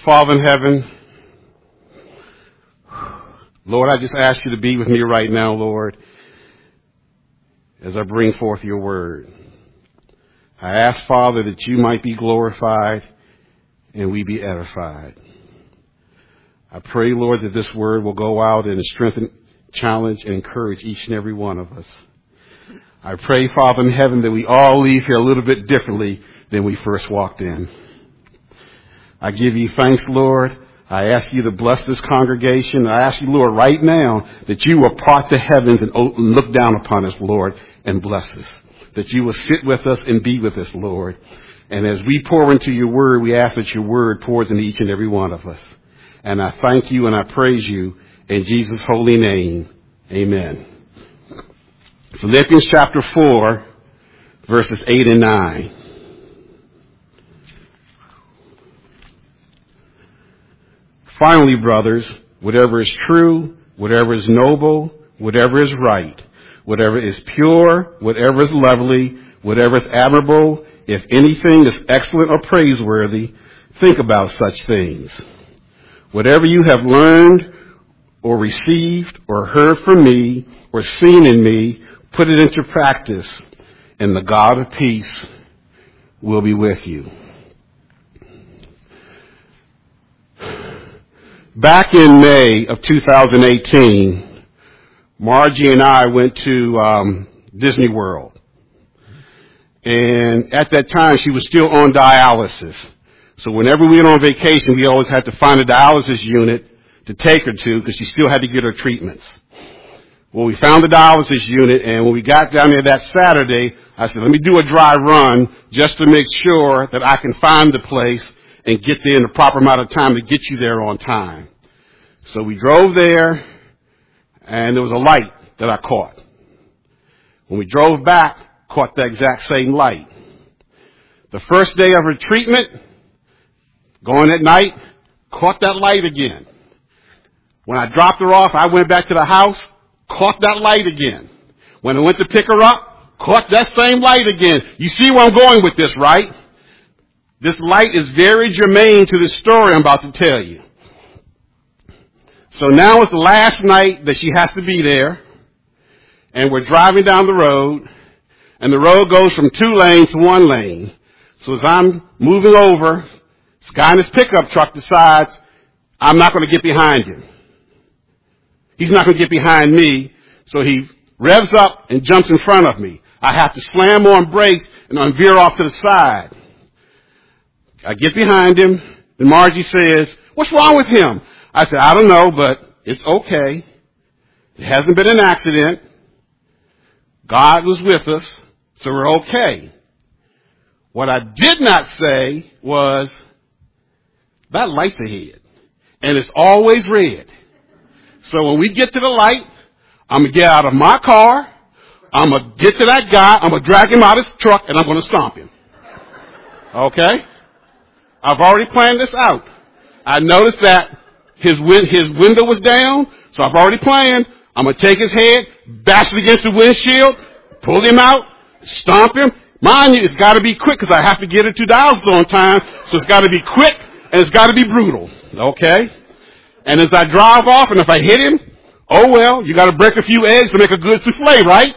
Father in heaven, Lord, I just ask you to be with me right now, Lord, as I bring forth your word. I ask, Father, that you might be glorified and we be edified. I pray, Lord, that this word will go out and strengthen, challenge, and encourage each and every one of us. I pray, Father in heaven, that we all leave here a little bit differently than we first walked in. I give you thanks, Lord. I ask you to bless this congregation. I ask you, Lord, right now that you will part the heavens and look down upon us, Lord, and bless us. That you will sit with us and be with us, Lord. And as we pour into your word, we ask that your word pours into each and every one of us. And I thank you and I praise you in Jesus' holy name. Amen. Philippians chapter 4, verses 8 and 9. Finally, brothers, whatever is true, whatever is noble, whatever is right, whatever is pure, whatever is lovely, whatever is admirable, if anything is excellent or praiseworthy, think about such things. Whatever you have learned or received or heard from me or seen in me, put it into practice, and the God of peace will be with you. Back in May of 2018, Margie and I went to Disney World. And at that time, she was still on dialysis. So whenever we went on vacation, we always had to find a dialysis unit to take her to because she still had to get her treatments. Well, we found the dialysis unit, and when we got down there that Saturday, I said, let me do a dry run just to make sure that I can find the place and get there in the proper amount of time to get you there on time. So we drove there, and there was a light that I caught. When we drove back, caught the exact same light. The first day of her treatment, going at night, caught that light again. When I dropped her off, I went back to the house, caught that light again. When I went to pick her up, caught that same light again. You see where I'm going with this, right? This light is very germane to the story I'm about to tell you. So now it's the last night that she has to be there, and we're driving down the road, and the road goes from 2 lanes to 1 lane. So as I'm moving over, this guy in his pickup truck decides I'm not going to get behind him. He's not going to get behind me, so he revs up and jumps in front of me. I have to slam on brakes and veer off to the side. I get behind him, and Margie says, "What's wrong with him?" I said, "I don't know, but it's okay. It hasn't been an accident. God was with us, so we're okay." What I did not say was, that light's ahead, and it's always red. So when we get to the light, I'm going to get out of my car, I'm going to get to that guy, I'm going to drag him out of his truck, and I'm going to stomp him. Okay? I've already planned this out. I noticed that his window was down, so I've already planned. I'm going to take his head, bash it against the windshield, pull him out, stomp him. Mind you, it's got to be quick because I have to get it to dialysis on time, so it's got to be quick and it's got to be brutal. Okay? And as I drive off, and if I hit him, oh well, you got to break a few eggs to make a good souffle, right?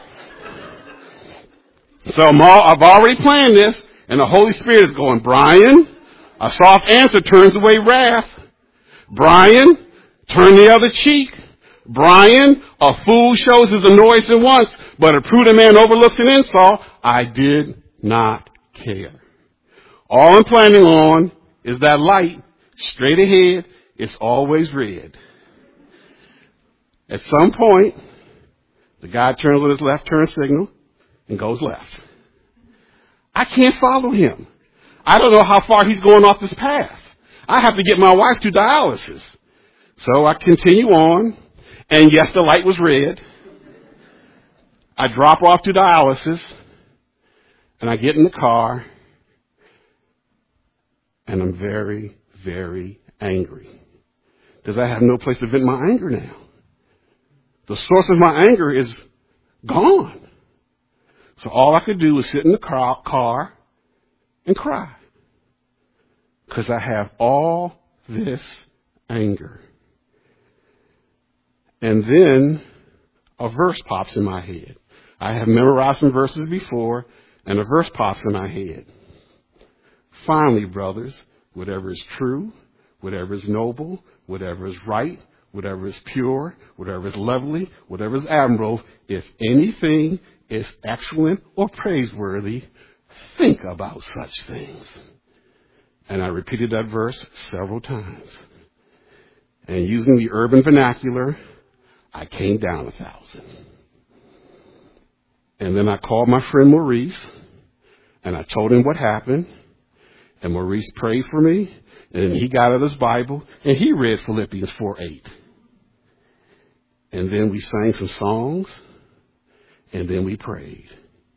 So I've already planned this, and the Holy Spirit is going, "Brian, a soft answer turns away wrath. Brian, turn the other cheek. Brian, a fool shows his annoyance at once, but a prudent man overlooks an insult." I did not care. All I'm planning on is that light straight ahead. It's always red. At some point, the guy turns on his left turn signal and goes left. I can't follow him. I don't know how far he's going off this path. I have to get my wife to dialysis. So I continue on, and yes, the light was red. I drop off to dialysis, and I get in the car, and I'm very, very angry because I have no place to vent my anger now. The source of my anger is gone. So all I could do was sit in the car and cry because I have all this anger. And then a verse pops in my head. I have memorized some verses before, and a verse pops in my head. Finally, brothers, whatever is true, whatever is noble, whatever is right, whatever is pure, whatever is lovely, whatever is admirable, if anything is excellent or praiseworthy, think about such things. And I repeated that verse several times. And using the urban vernacular, I came down 1,000. And then I called my friend Maurice, and I told him what happened. And Maurice prayed for me, and he got out his Bible, and he read Philippians 4:8. And then we sang some songs, and then we prayed.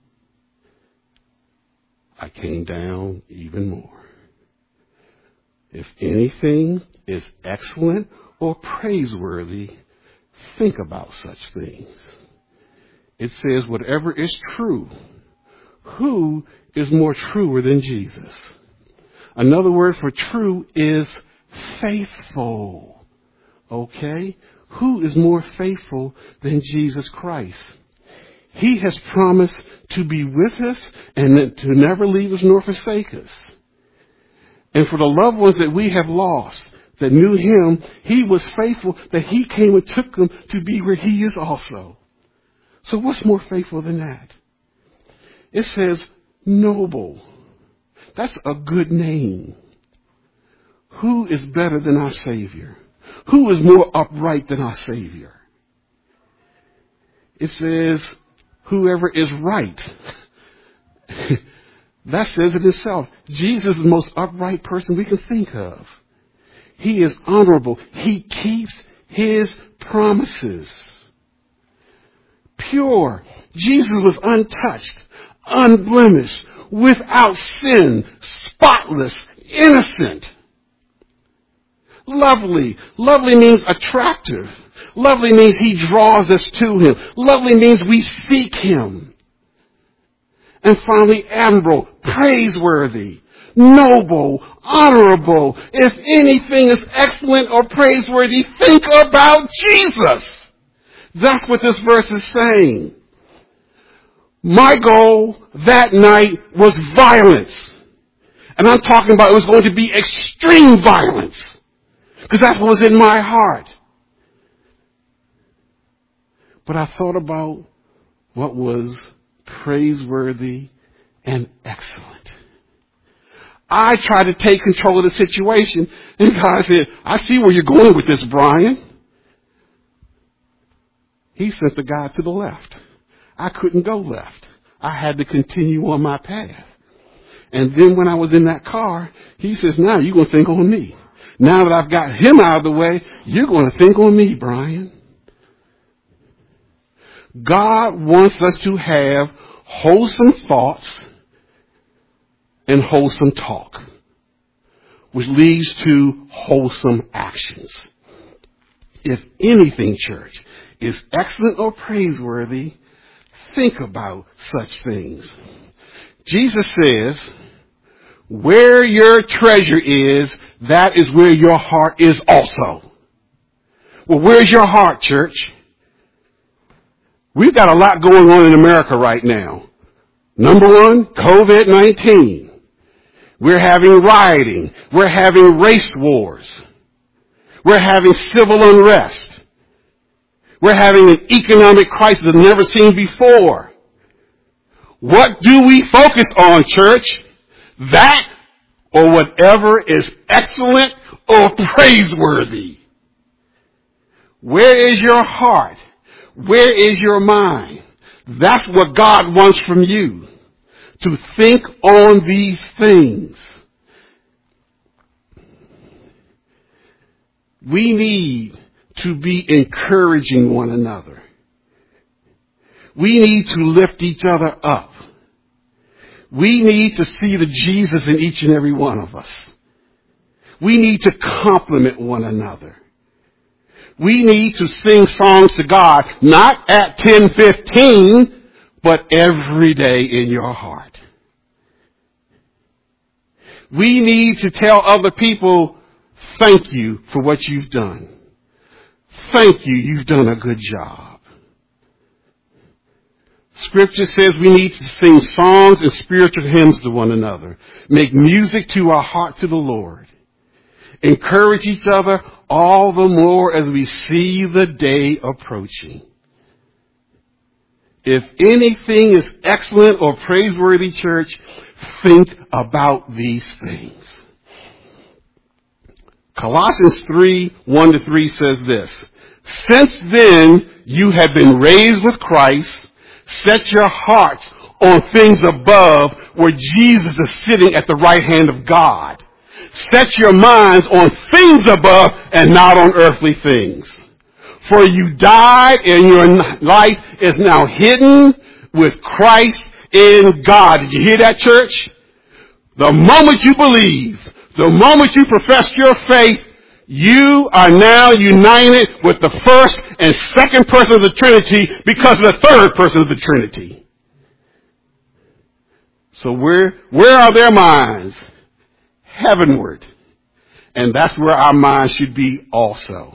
I came down even more. If anything is excellent or praiseworthy, think about such things. It says, whatever is true, who is more truer than Jesus? Another word for true is faithful. Okay? Who is more faithful than Jesus Christ? He has promised to be with us and to never leave us nor forsake us. And for the loved ones that we have lost, that knew him, he was faithful that he came and took them to be where he is also. So what's more faithful than that? It says noble. That's a good name. Who is better than our Savior? Who is more upright than our Savior? It says whoever is right. That says it itself. Jesus is the most upright person we can think of. He is honorable. He keeps his promises. Pure. Jesus was untouched, unblemished, without sin, spotless, innocent. Lovely. Lovely means attractive. Lovely means he draws us to him. Lovely means we seek him. And finally, admirable, praiseworthy, noble, honorable. If anything is excellent or praiseworthy, think about Jesus. That's what this verse is saying. My goal that night was violence. And I'm talking about it was going to be extreme violence. Because that's what was in my heart. But I thought about what was praiseworthy and excellent. I tried to take control of the situation, and God said, I see where you're going with this, Brian. He sent the guy to the left. I couldn't go left. I had to continue on my path. And then when I was in that car, he says, now you're going to think on me. Now that I've got him out of the way, you're going to think on me, Brian. God wants us to have wholesome thoughts and wholesome talk, which leads to wholesome actions. If anything, church, is excellent or praiseworthy, think about such things. Jesus says, where your treasure is, that is where your heart is also. Well, where's your heart, church? We've got a lot going on in America right now. Number one, COVID-19. We're having rioting. We're having race wars. We're having civil unrest. We're having an economic crisis I've never seen before. What do we focus on, church? That or whatever is excellent or praiseworthy. Where is your heart? Where is your mind? That's what God wants from you. To think on these things. We need to be encouraging one another. We need to lift each other up. We need to see the Jesus in each and every one of us. We need to compliment one another. We need to sing songs to God, not at 10:15, but every day in your heart. We need to tell other people Thank you for what you've done. Thank you. You've done a good job. Scripture says we need to sing songs and spiritual hymns to one another. Make music to our heart to the Lord. Encourage each other all the more as we see the day approaching. If anything is excellent or praiseworthy, church, think about these things. Colossians 3:1-3 says this. Since then you have been raised with Christ, set your hearts on things above where Jesus is sitting at the right hand of God. Set your minds on things above and not on earthly things. For you died and your life is now hidden with Christ in God. Did you hear that, church? The moment you believe, the moment you profess your faith, you are now united with the first and second person of the Trinity because of the third person of the Trinity. So where are their minds? Heavenward. And that's where our minds should be also.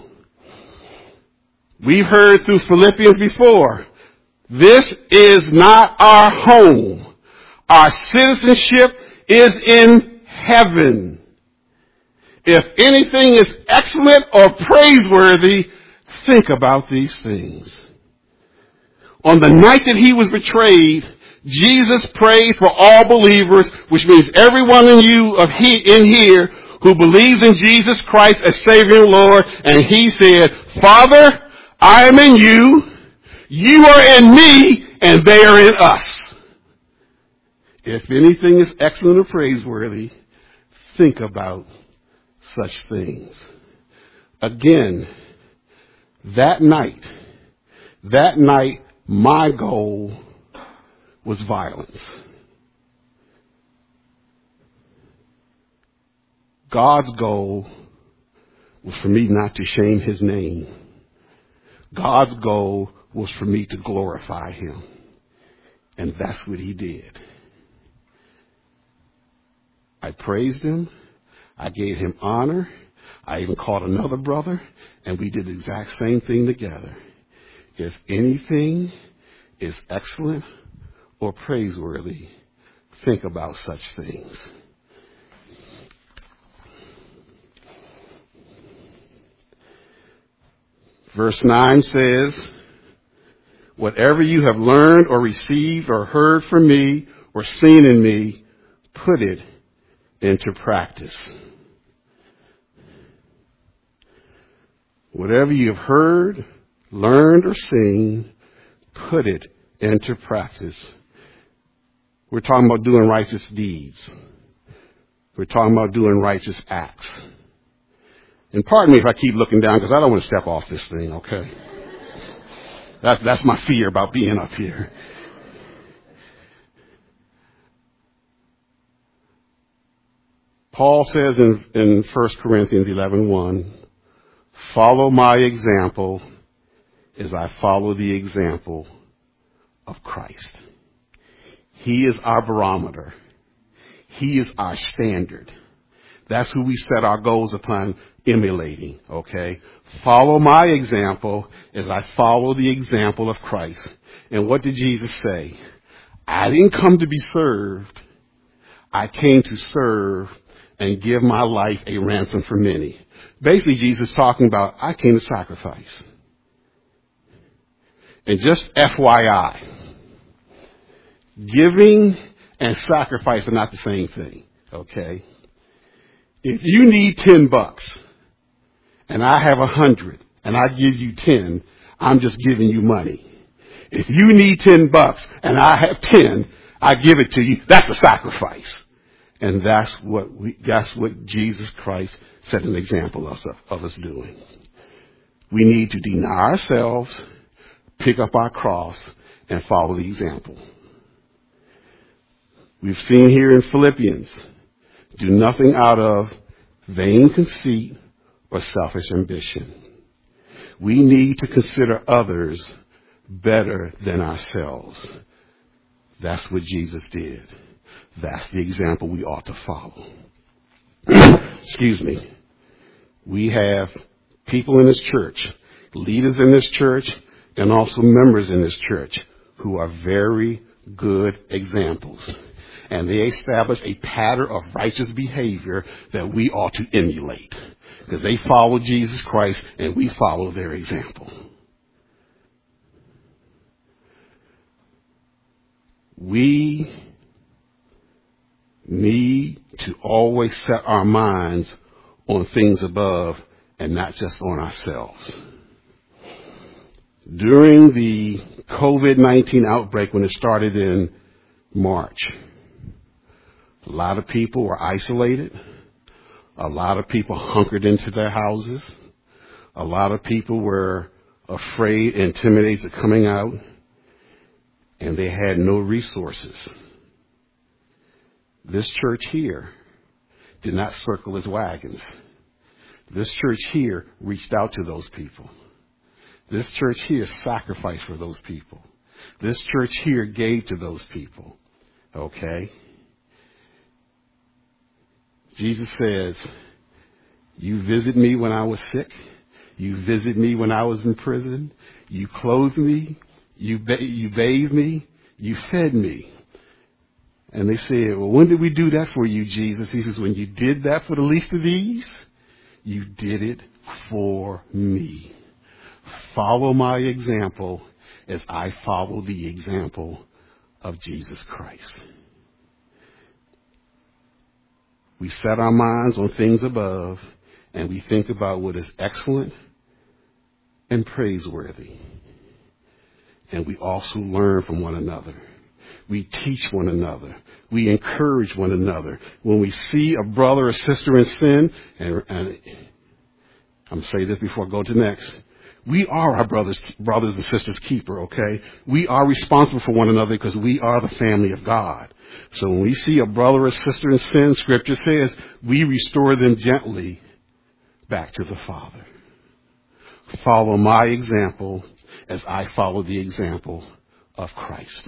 We've heard through Philippians before. This is not our home. Our citizenship is in heaven. If anything is excellent or praiseworthy, think about these things. On the night that he was betrayed, Jesus prayed for all believers, which means everyone in here who believes in Jesus Christ as Savior and Lord. And he said, Father, I am in you, you are in me, and they are in us. If anything is excellent or praiseworthy, think about such things. Again, that night, my goal was violence. God's goal was for me not to shame his name. God's goal was for me to glorify him. And that's what he did. I praised him. I gave him honor. I even called another brother, and we did the exact same thing together. If anything is excellent or praiseworthy, think about such things. Verse 9 says, whatever you have learned or received or heard from me or seen in me, put it into practice. Whatever you have heard, learned, or seen, put it into practice. We're talking about doing righteous deeds. We're talking about doing righteous acts. And pardon me if I keep looking down because I don't want to step off this thing, okay? That's my fear about being up here. Paul says in 1 Corinthians 11:1, follow my example as I follow the example of Christ. He is our barometer. He is our standard. That's who we set our goals upon emulating, okay? Follow my example as I follow the example of Christ. And what did Jesus say? I didn't come to be served. I came to serve and give my life a ransom for many. Basically, Jesus is talking about, I came to sacrifice. And just FYI, giving and sacrifice are not the same thing, okay? If you need $10 and I have 100 and I give you 10, I'm just giving you money. If you need $10 and I have 10, I give it to you. That's a sacrifice. And that's what Jesus Christ set an example of us doing. We need to deny ourselves, pick up our cross, and follow the example. We've seen here in Philippians, do nothing out of vain conceit or selfish ambition. We need to consider others better than ourselves. That's what Jesus did. That's the example we ought to follow. Excuse me. We have people in this church, leaders in this church, and also members in this church who are very good examples. And they establish a pattern of righteous behavior that we ought to emulate. Because they follow Jesus Christ and we follow their example. We need to always set our minds on things above and not just on ourselves. During the COVID-19 outbreak, when it started in March, a lot of people were isolated. A lot of people hunkered into their houses. A lot of people were afraid, intimidated of coming out, and they had no resources. This church here did not circle its wagons. This church here reached out to those people. This church here sacrificed for those people. This church here gave to those people. Okay? Jesus says, you visit me when I was sick. You visit me when I was in prison. You clothed me. You bathed me. You fed me. And they said, well, when did we do that for you, Jesus? He says, when you did that for the least of these, you did it for me. Follow my example as I follow the example of Jesus Christ. We set our minds on things above, and we think about what is excellent and praiseworthy. And we also learn from one another. We teach one another. We encourage one another. When we see a brother or sister in sin, and I'm going to say this before I go to next, we are our brothers and sisters' keeper, okay? We are responsible for one another because we are the family of God. So when we see a brother or sister in sin, Scripture says we restore them gently back to the Father. Follow my example as I follow the example of Christ.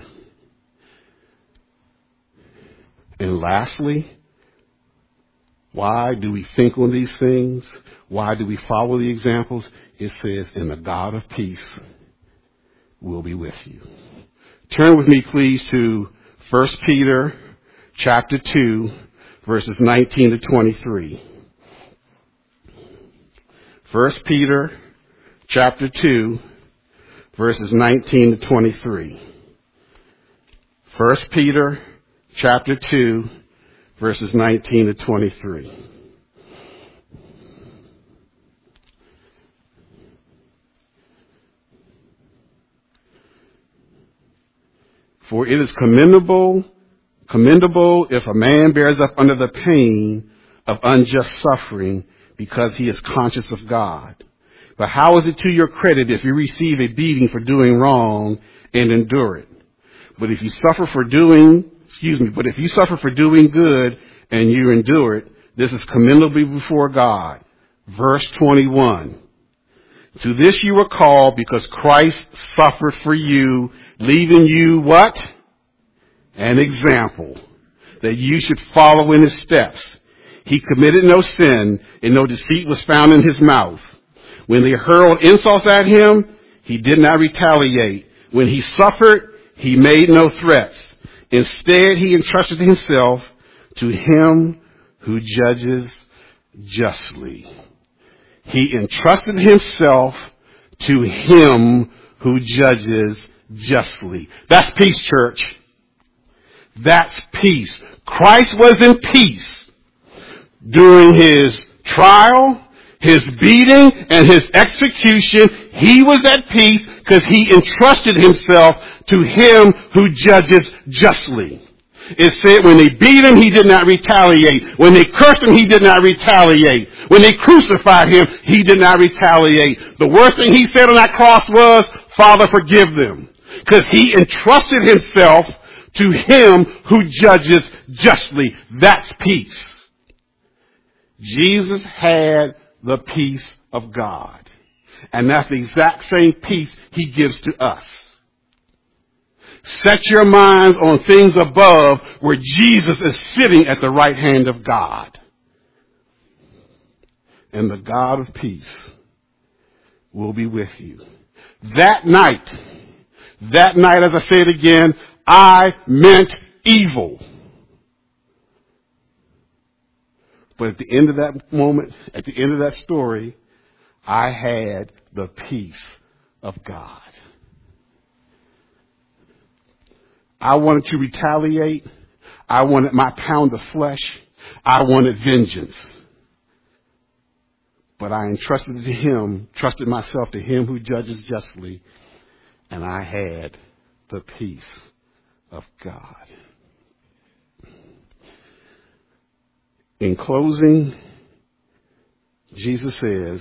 And lastly, why do we think on these things? Why do we follow the examples? It says, and the God of peace will be with you. Turn with me, please, to 1 Peter chapter 2, verses 19 to 23. 1 Peter chapter 2, verses 19 to 23. 1 Peter chapter 2, verses 19 to 23. For it is commendable if a man bears up under the pain of unjust suffering because he is conscious of God. But how is it to your credit if you receive a beating for doing wrong and endure it? But if you suffer for doing good and you endure it, this is commendable before God. Verse 21. To this you were called because Christ suffered for you, leaving you what? An example that you should follow in his steps. He committed no sin and no deceit was found in his mouth. When they hurled insults at him, he did not retaliate. When he suffered, he made no threats. Instead, he entrusted himself to him who judges justly. He entrusted himself to him who judges justly. That's peace, church. That's peace. Christ was in peace during his trial, his beating, and his execution. He was at peace because he entrusted himself to him who judges justly. It said when they beat him, he did not retaliate. When they cursed him, he did not retaliate. When they crucified him, he did not retaliate. The worst thing he said on that cross was, Father, forgive them. Because he entrusted himself to him who judges justly. That's peace. Jesus had the peace of God. And that's the exact same peace he gives to us. Set your minds on things above where Jesus is sitting at the right hand of God. and the God of peace will be with you. That night, as I say it again, I meant evil. But at the end of that moment, at the end of that story, I had the peace of God. I wanted to retaliate. I wanted my pound of flesh. I wanted vengeance. But I entrusted to him, trusted myself to him who judges justly, and I had the peace of God. In closing, Jesus says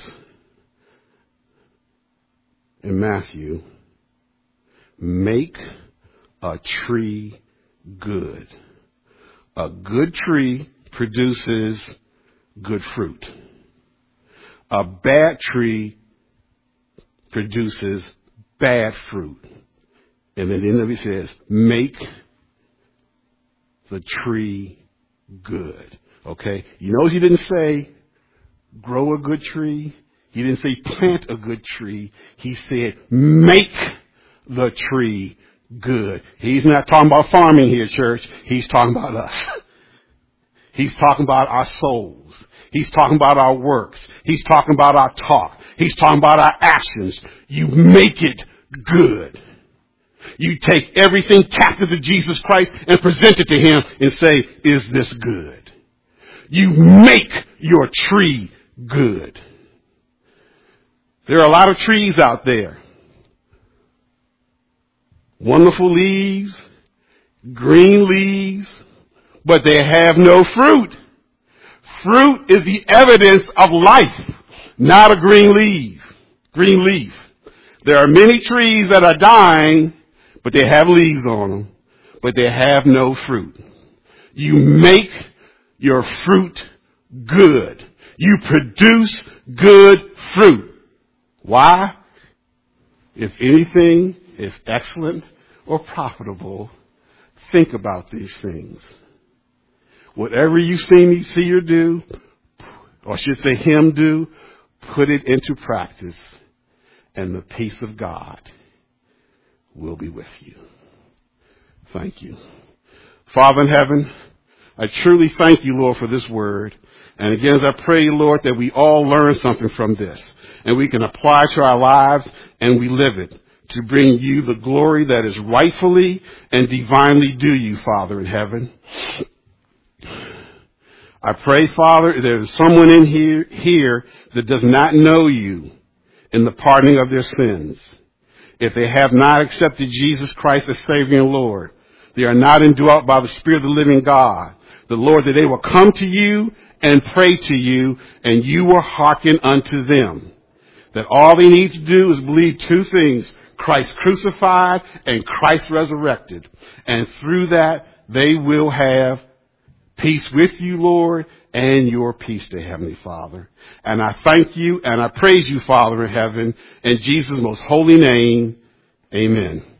in Matthew, make a tree good. A good tree produces good fruit. A bad tree produces bad fruit. And then the end of it says, make the tree good. Okay? You notice he didn't say grow a good tree. He didn't say plant a good tree. He said make the tree good. He's not talking about farming here, church. He's talking about us. He's talking about our souls. He's talking about our works. He's talking about our talk. He's talking about our actions. You make it good. You take everything captive to Jesus Christ and present it to him and say, is this good? You make your tree good. There are a lot of trees out there. Wonderful leaves, green leaves, but they have no fruit. Fruit is the evidence of life, not a green leaf. There are many trees that are dying, but they have leaves on them, but they have no fruit. You make your fruit good. You produce good fruit. Why? If anything is excellent or profitable, think about these things. Whatever you see me see or do, or I should say him do, put it into practice, and the peace of God will be with you. Thank you. Father in heaven, I truly thank you, Lord, for this word. And again, as I pray, Lord, that we all learn something from this and we can apply to our lives and we live it to bring you the glory that is rightfully and divinely due you, Father in heaven. I pray, Father, there's someone in here that does not know you in the pardoning of their sins. If they have not accepted Jesus Christ as Savior and Lord, they are not indwelt by the Spirit of the living God. The Lord, that they will come to you and pray to you, and you will hearken unto them. That all they need to do is believe two things: Christ crucified and Christ resurrected. And through that, they will have peace with you, Lord, and your peace, dear Heavenly Father. And I thank you and I praise you, Father in heaven, in Jesus' most holy name. Amen.